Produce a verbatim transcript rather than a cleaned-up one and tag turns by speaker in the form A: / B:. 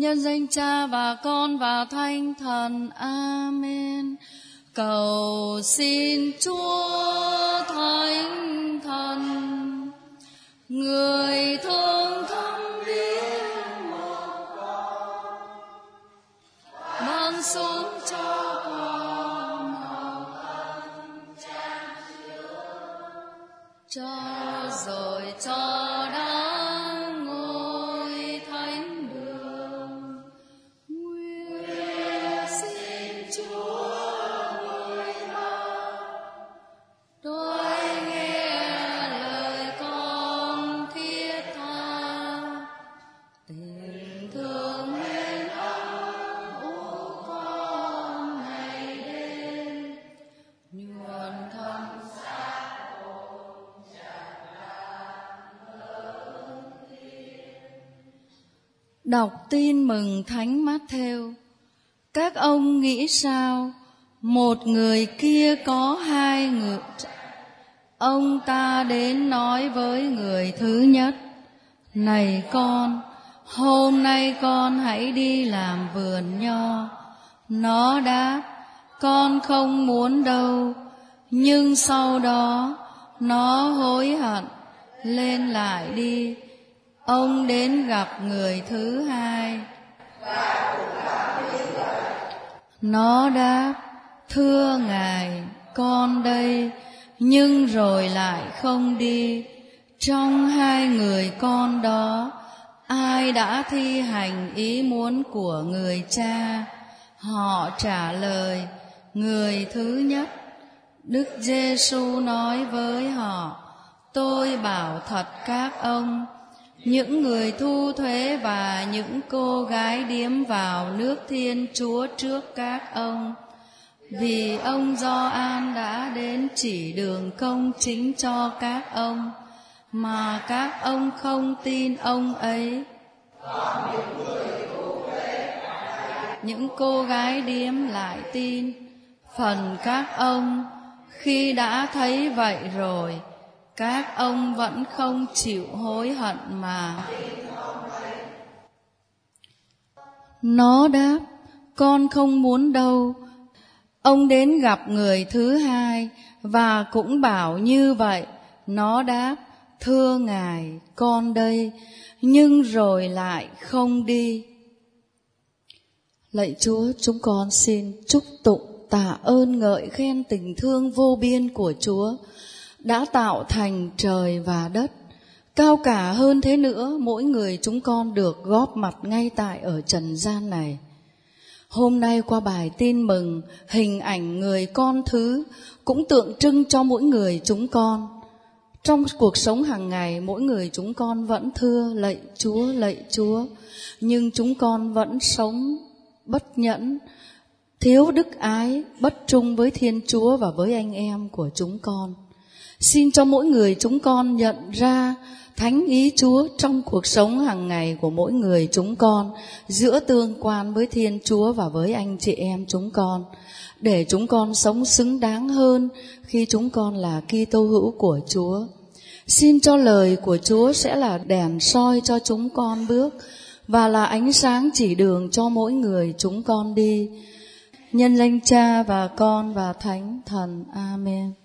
A: nhân danh Cha và Con và Thánh Thần. Amen. Cầu xin Chúa Thánh Thần, người thương thăm viếng một con, mang xuống cho con hồng ân chan chứa, cho rồi cho đã ngôi thánh đường. Nguyện xin Chúa người tha tôi nghe lời con thiết tha, tình thương mến ấm ô con ngày đêm, nhuần thân xác hồn chẳng làm hơn thiên. Đọc tin mừng Thánh Mát-thêu. Các ông nghĩ sao? Một người kia có hai người. Ông ta đến nói với người thứ nhất: này con, hôm nay con hãy đi làm vườn nho. Nó đáp: con không muốn đâu. Nhưng sau đó nó hối hận, lên lại đi. Ông đến gặp người thứ hai. Nó đáp: thưa ngài, con đây. Nhưng rồi lại không đi. Trong hai người con đó, ai đã thi hành ý muốn của người cha? Họ trả lời: người thứ nhất. Đức Giêsu nói với họ: tôi bảo thật các ông, những người thu thuế và những cô gái điếm vào nước Thiên Chúa trước các ông. Vì ông Gioan đã đến chỉ đường công chính cho các ông, mà các ông không tin ông ấy. Những cô gái điếm lại tin. Phần các ông, khi đã thấy vậy rồi, các ông vẫn không chịu hối hận mà. Nó đáp: con không muốn đâu. Ông đến gặp người thứ hai và cũng bảo như vậy. Nó đáp: thưa ngài, con đây. Nhưng rồi lại không đi. Lạy Chúa, chúng con xin chúc tụng, tạ ơn, ngợi khen tình thương vô biên của Chúa đã tạo thành trời và đất. Cao cả hơn thế nữa, mỗi người chúng con được góp mặt ngay tại ở trần gian này. Hôm nay qua bài tin mừng, hình ảnh người con thứ cũng tượng trưng cho mỗi người chúng con. Trong cuộc sống hàng ngày, mỗi người chúng con vẫn thưa lạy Chúa, lạy Chúa, nhưng chúng con vẫn sống bất nhẫn, thiếu đức ái, bất trung với Thiên Chúa và với anh em của chúng con. Xin cho mỗi người chúng con nhận ra thánh ý Chúa trong cuộc sống hàng ngày của mỗi người chúng con, giữa tương quan với Thiên Chúa và với anh chị em chúng con, để chúng con sống xứng đáng hơn khi chúng con là Kitô hữu của Chúa. Xin cho lời của Chúa sẽ là đèn soi cho chúng con bước và là ánh sáng chỉ đường cho mỗi người chúng con đi. Nhân danh Cha và Con và Thánh Thần. Amen.